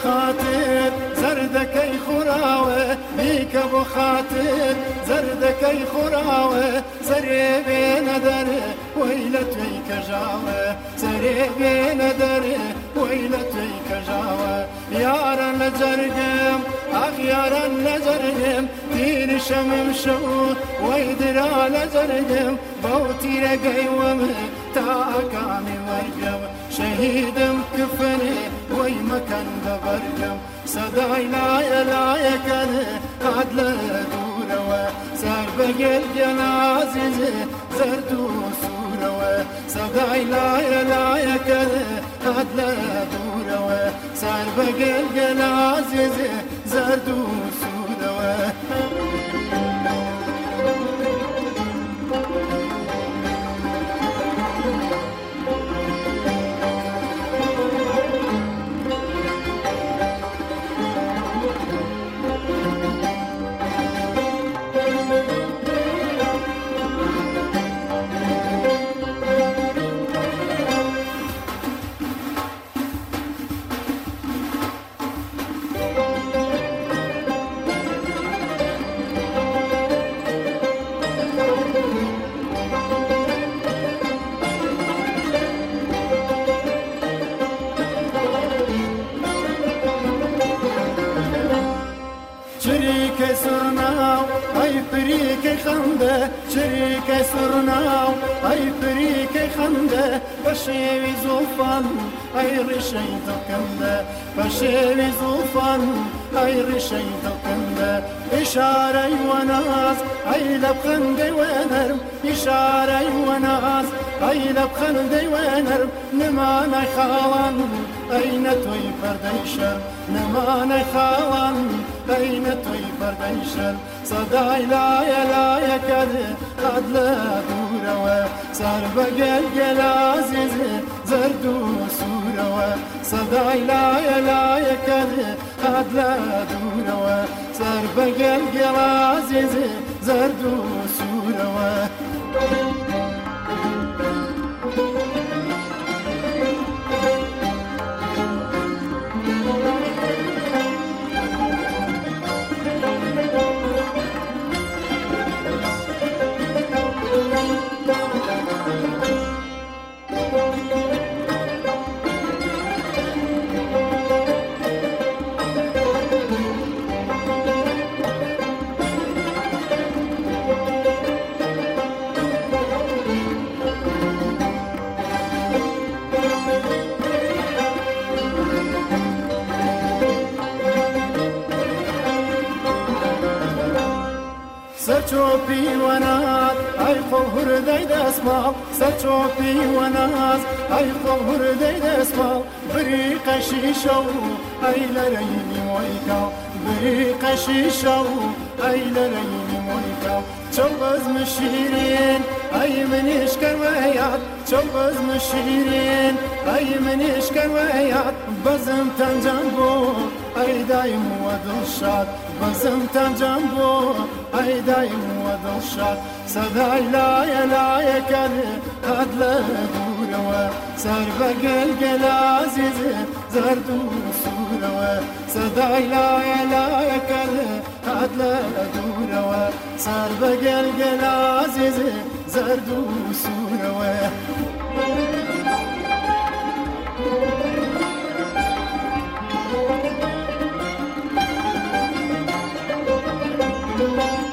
خاتر زردكي خراوة بيك ابو خاتر زردكي خراوة سري بين دري ويلتي كجاوة سري بين دري ويلتي كجاوة يارا لجرقم اخ يارا لجرقم تير شمم شو ويدرا لجرقم بوتي رقي ومه تاكامي ورقم شهيدم كفني وي مكان ببرقم صداي لا يكن عدل دوروا سار بقل جنازي زردو سوروا صداي لا يكن عدل دوروا سار بقل جنازي زردو سوروا شريك سرناو اي فريق خنده شريك سرناو اي فريق خنده بشيوي زوفان اي رشي دكنده بشيوي زوفان اي رشي دكنده اشاره وناس اي لبخندي ونرم اشاره وناس اي لبخندي ونرم نما خالان اين توي فرديشر نما خالان أين طيب بيشر صداي لا يكاد قد لا دوروا صار بقل جلازيز زردو سوروا صداي لا يكاد قد لا دوروا صار بقل جلازيز زردو سوروا سرچوپی وناس ای خور دید اسمال سرچوپی وناس ای خور دید اسمال بری قشیشو ای لرینی مویکا بری قشیشو ای لرینی مویکا چوبز مشیرین ای منش کرویات چوبز مشیرین ای منش کرویات بزم تنجنبو ای دایم ودلشاد بزم تنجنبو ای دایم ودلشاد صدای لا يكاد قد لا دوروا سار بقل جلازيز زردو سوروا صدای لا يكاد قد لا دوروا سار بقل جلازيز زردو سوروا Thank you.